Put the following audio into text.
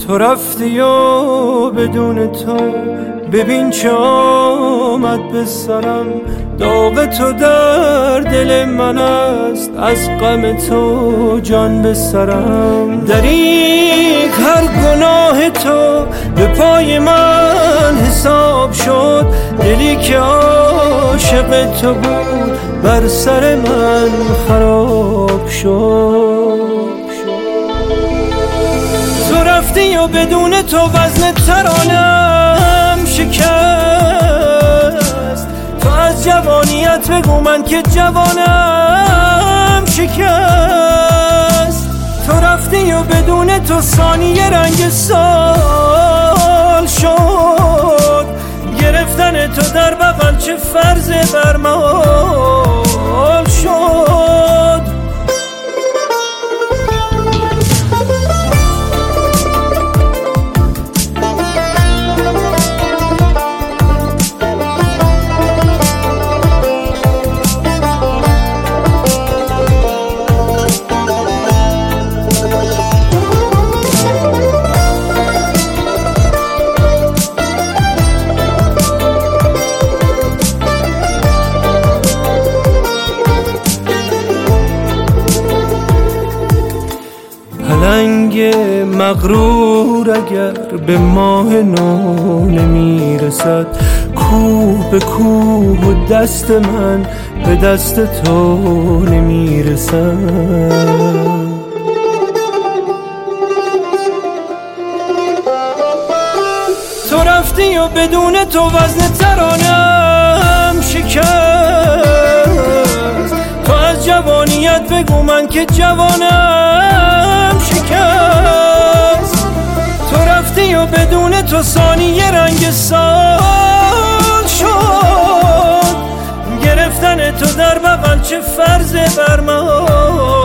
تو رفتی و بدون تو ببین چه آمد به سرم. داغ تو در دل من است، از غم تو جان به سرم. دریغ هر گناه تو به پای من حساب شد. دلی که عاشق تو بود بر سر من خراب شد. تو رفتی و بدون تو وزن ترانم شکست. تو از جوانیت بگو من که جوانم شکست. تو رفتی و بدون تو ثانیه رنگ سال شد. گرفتن تو در بغل چه فرض برمال شد. پلنگ مغرور اگر به ماه نو نمیرسد، کوه به کوه و دست من به دست تو نمیرسد. تو رفتی و بدون تو وزن ترانم شکست. تو از جوانیت بگو من که جوانم شکست. تو رفتی و بدون تو ثانیه رنگ سال شد. گرفتن تو در بغل چه فرض برمال